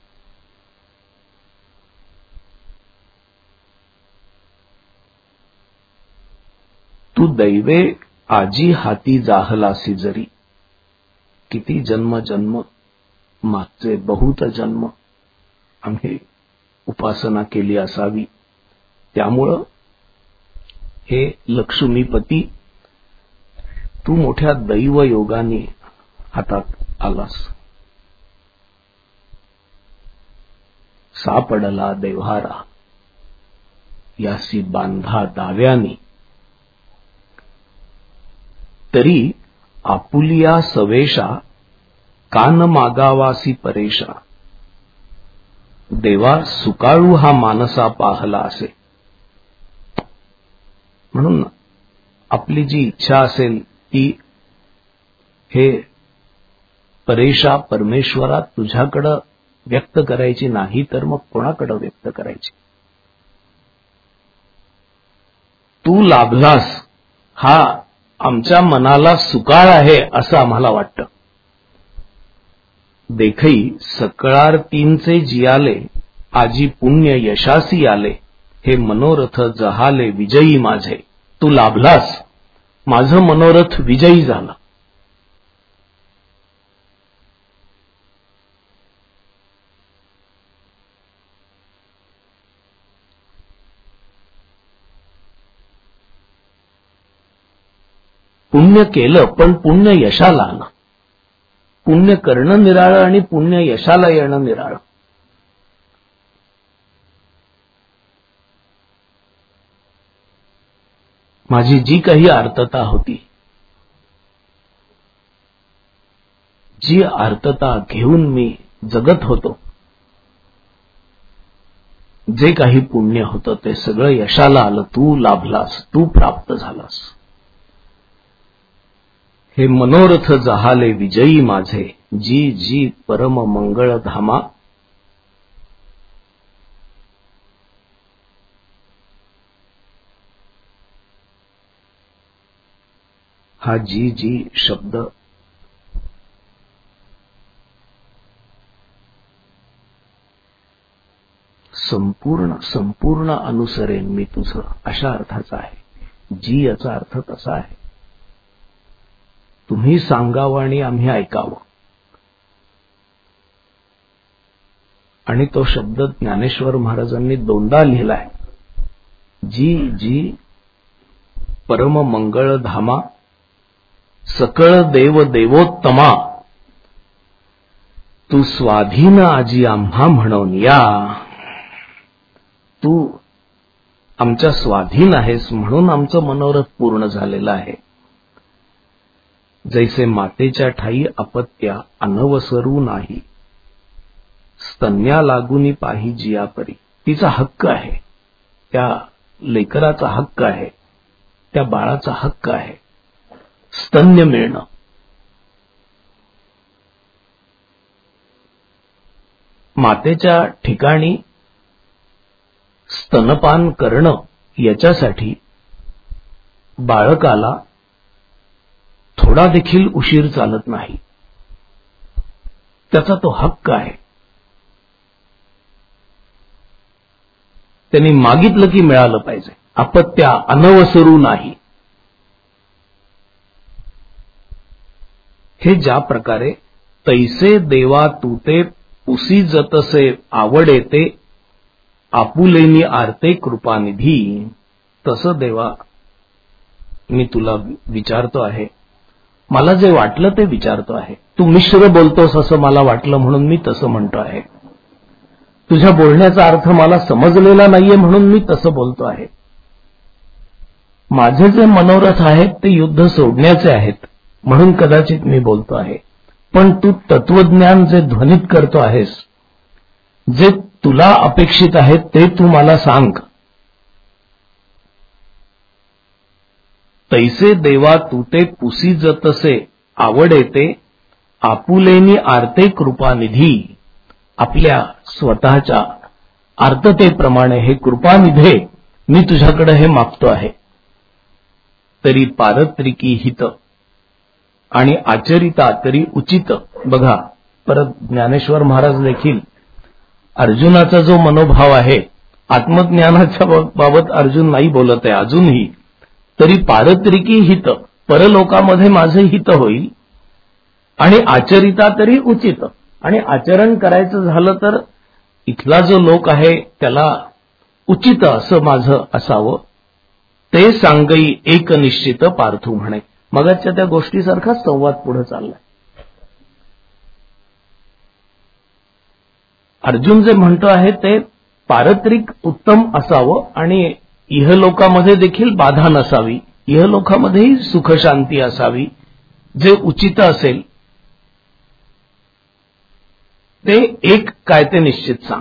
[SPEAKER 3] तू दैवे आजी हाती जाहलासी जरी. किती जन्म जन्म मागचे बहुत जन्म आम्ही उपासना केली असावी. त्यामुळं हे लक्ष्मीपती, तू मोठ्या दैवयोगाने हातात आलास. सापडला देव्हारा यासी बांधा दाव्यानी, तरी आपुलिया सवेशा कान मागावासी परेशा. देवा सुकाळू हा मानसा पाहला असे. म्हणून आपली जी इच्छा असेल ती हे परेशा परमेश्वरा तुझ्याकडं व्यक्त करायची नाही, तर मग कोणाकडं व्यक्त करायची? तू लाभलास हा आमच्या मनाला सुकाळ आहे असं आम्हाला वाटतं. देखई सकळार तीनचे जियाले, आजी पुण्य यशासी आले. हे मनोरथ जहाले विजयी माझे. तू लाभलास, माझं मनोरथ विजयी झाला. पुण्य केलं पण पुण्य यशाला आलं. पुण्य करणं निराळं आणि पुण्य यशाला येणं निराळं. माझी जी काही आर्तता होती, जी आर्तता घेऊन मी जगत होतो, जे काही पुण्य होतं ते सगळं यशाला आलं. तू लाभलास, तू प्राप्त झालास. हे मनोरथ जहाले विजयी माझे. जी जी परम मंगळ धामा. हा जी जी शब्द संपूर्ण अनुसरेन मी तुझं, अशा अर्थाचा आहे. जी याचा अर्थ तसा आहे, तुम्ही सांगावं आणि आम्ही ऐकावं. आणि तो शब्द ज्ञानेश्वर महाराजांनी दोनदा लिहिलाय. जी जी परम मंगळ धामा, सकळ देव देवोत्तमा, तू स्वाधीन आजी आम्हा म्हणून या. तू आमच्या स्वाधीन आहेस म्हणून आमचं मनोरथ पूर्ण झालेलं आहे. जैसे मातेच्या ठाई अपत्या अनवसरू नाही, स्तन्या लागूनी पाही जिया परी. तिचा हक्क आहे, त्या लेकराचा हक्क आहे, त्या बाळाचा हक्क आहे स्तन्य मिळणं. मातेच्या ठिकाणी स्तनपान करणं याच्यासाठी बाळकाला थोडा देखील उशीर चालत नाही. त्याचा तो हक्क आहे. त्यांनी मागितलं की मिळालं पाहिजे. अपत्या अनवसरू नाही. हे ज्या प्रकारे तैसे देवा तू ते पुसी जतसे आवड येते, आपुलेनी आरते कृपानिधी. तसं देवा मी तुला विचारतो आहे. मला जे वाटलं ते विचारतो आहे. तू मिश्र बोलतोस असं मला वाटलं म्हणून मी तसं म्हणतो आहे. तुझ्या बोलण्याचा अर्थ मला समजलेला नाहीये म्हणून मी तसं बोलतो आहे. माझे जे मनोरथ आहेत ते युद्ध सोडण्याचे आहेत म्हणून कदाचित मी बोलतो आहे. पण तू तत्वज्ञान जे ध्वनित करतो आहेस, जे तुला अपेक्षित आहे ते तू मला सांग. तैसे देवा तू ते पुसी जतसे आवड येते, आपुलेनी आरते कृपानिधी. आपल्या स्वतःच्या आर्ततेप्रमाणे हे कृपानिधे मी तुझ्याकडे हे मागतो आहे. तरी पारत्रिकी हित आणि आचरिता तरी उचित. बघा, परत ज्ञानेश्वर महाराज देखील अर्जुनाचा जो मनोभाव आहे, आत्मज्ञानाच्या बाबत अर्जुन नाही बोलत आहे अजूनही. तरी पारत्रिकी हित, परलोकामध्ये माझे हित होईल. आणि आचरिता तरी उचित, आणि आचरण करायचं झालं तर इथला जो लोक आहे त्याला उचित असं माझं असावं. ते सांगई एक निश्चित पार्थू म्हणे. मगाच्या त्या गोष्टीसारखा संवाद पुढे चाललाय. अर्जुन जे म्हणतो आहे ते पारत्रिक उत्तम असावं आणि इहलोकामध्ये देखील बाधा नसावी, इहलोकामध्येही सुखशांती असावी. जे उचित असेल ते एक काय ते निश्चित सांग.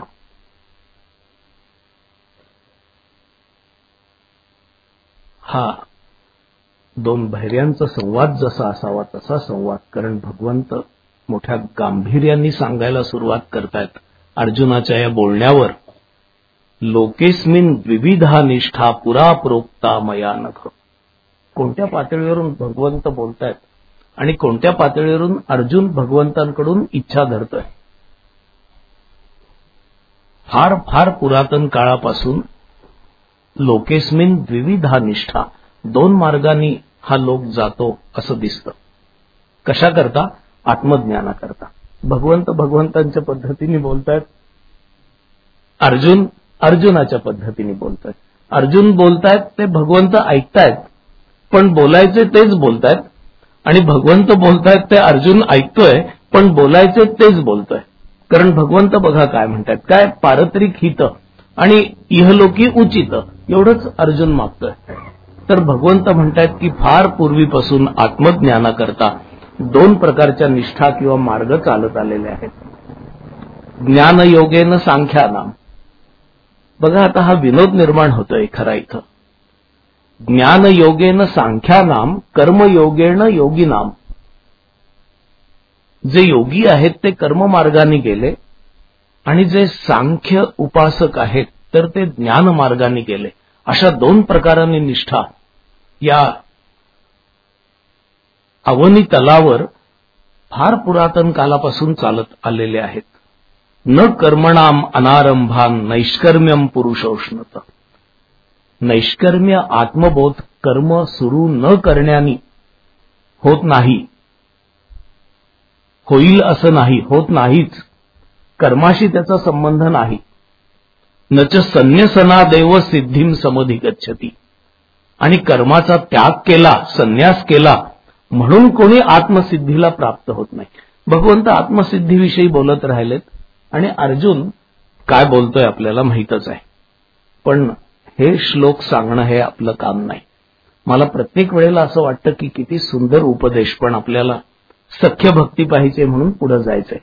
[SPEAKER 3] हा दोन भैर्यांचा संवाद जसा असावा तसा संवाद. कारण भगवंत मोठ्या गांभीर्याने सांगायला सुरुवात करतायत अर्जुनाच्या या बोलण्यावर. लोकेस्मिन विविधा निष्ठा पुरा प्रोक्ता मया नख. कोणत्या पातळीवरून भगवंत बोलतायत आणि कोणत्या पातळीवरून अर्जुन भगवंतांकडून इच्छा धरतोय. फार फार पुरातन काळापासून लोकेस्मिन विविधा निष्ठा, दोन मार्गांनी हा लोक जातो असं दिसतं. कशा करता? आत्मज्ञानाकरता. भगवंत भगवंतांच्या पद्धतीने बोलतायत, अर्जुन अर्जुनाच्या पद्धतीने बोलतायत. अर्जुन बोलतायत ते भगवंत ऐकतायत, पण बोलायचे तेच बोलतायत, आणि भगवंत बोलतायत ते अर्जुन ऐकतोय, पण बोलायचे तेच बोलतोय. कारण भगवंत बघा काय म्हणतात, काय पारत्रिक हित आणि इहलोकी उचित एवढंच अर्जुन मागतोय. तर भगवंत म्हणतात की फार पूर्वीपासून आत्मज्ञानाकरता दोन प्रकारच्या निष्ठा किंवा मार्ग चालत आलेले आहेत. ज्ञानयोगेन सांख्यानाम. बघा आता हा विनोद निर्माण होतोय खरा इथं. ज्ञानयोगेन सांख्यानाम, कर्मयोगेन योगिनाम. जे योगी आहेत ते कर्ममार्गाने गेले, आणि जे सांख्य उपासक आहेत तर ते ज्ञान मार्गाने गेले. अशा दोन प्रकारांनी निष्ठा या अवनी तलावर फार पुरातन कालापासून चालत आलेले आहेत. न कर्मणाम अनारंभान नैष्कर्म्यम पुरुषोष्णत. नैष्कर्म्य आत्मबोध कर्म सुरू न करण्यानी होत नाही, होईल असं नाही, होत नाहीच. कर्माशी त्याचा संबंध नाही. नच संन्यसनादेव सिद्धीम समधिगच्छति. आणि कर्माचा त्याग केला, संन्यास केला म्हणून कोणी आत्मसिद्धीला प्राप्त होत नाही. भगवंत आत्मसिद्धीविषयी बोलत राहिलेत, आणि अर्जुन काय बोलतोय आपल्याला माहीतच आहे. पण हे श्लोक सांगणं हे आपलं काम नाही. मला प्रत्येक वेळेला असं वाटतं की किती सुंदर उपदेश, पण आपल्याला सख्य भक्ती पाहिजे म्हणून पुढे जायचंय.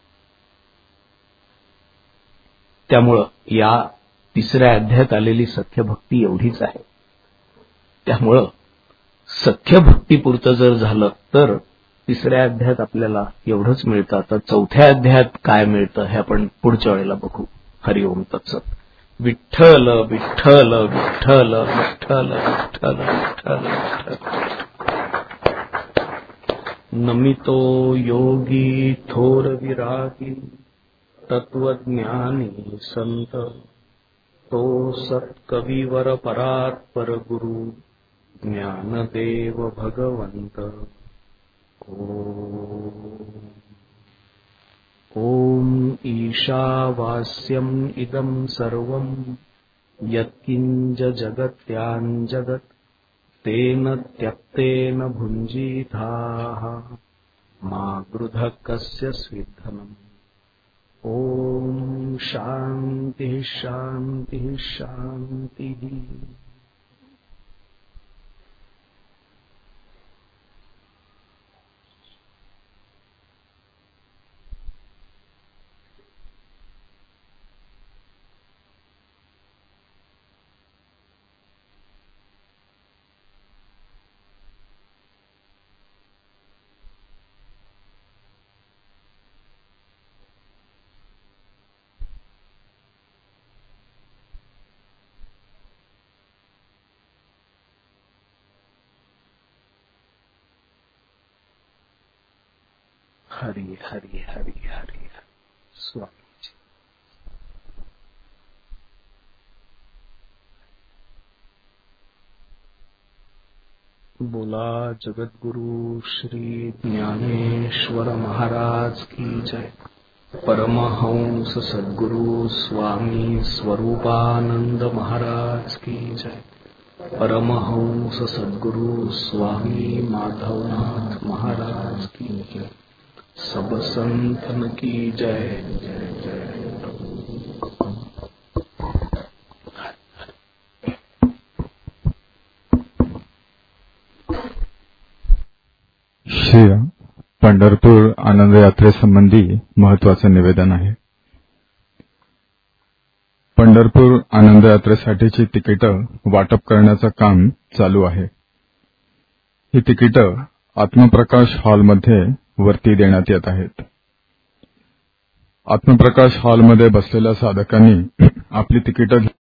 [SPEAKER 3] त्यामुळं या तिसऱ्या अध्यायात आलेली सख्य भक्ती एवढीच आहे. त्यामुळं सख्य भक्तीपुरतं जर झालं तर तिसऱ्या अध्यायात आपल्याला एवढंच मिळतं. आता चौथ्या अध्यायात काय मिळतं हे आपण पुढच्या वेळेला बघू. हरिओम तत्सत. विठ्ठल विठ्ठल विठ्ठल विठ्ठल विठ्ठल विठ्ठल विठ्ठल. नमितो योगी थोर विरागी तत्वज्ञानी संत, तो सत्कविवर परात्पर गुरु ज्ञानदेव भगवंत. ओम ईशावास्यम इदं सर्वं यत्किंच जगत्यां जगत् तेन त्यक्तेन भुञ्जीथाः मा गृधः कस्य स्विद्धनम्. ओम शांति शांति शांति. हरी हरी हरी हरी. स्वामी. बोला जगद्गुरु श्री ज्ञानेश्वर महाराज की जय. परमहंस सद्गुरु स्वामी स्वरूपानंद महाराज की जय. परमहंस सद्गुरु स्वामी माधवनाथ महाराज की जय. सब संतन की जय.
[SPEAKER 1] श्री पंढरपूर आनंद यात्रेसंबंधी महत्वाचं निवेदन आहे. पंढरपूर आनंद यात्रेसाठीची तिकीटं वाटप करण्याचं काम चालू आहे. ही तिकीटं आत्मप्रकाश हॉलमध्ये वरती देण्यात येत आहेत. आत्मप्रकाश हॉलमध्ये बसलेल्या साधकांनी आपली तिकीटं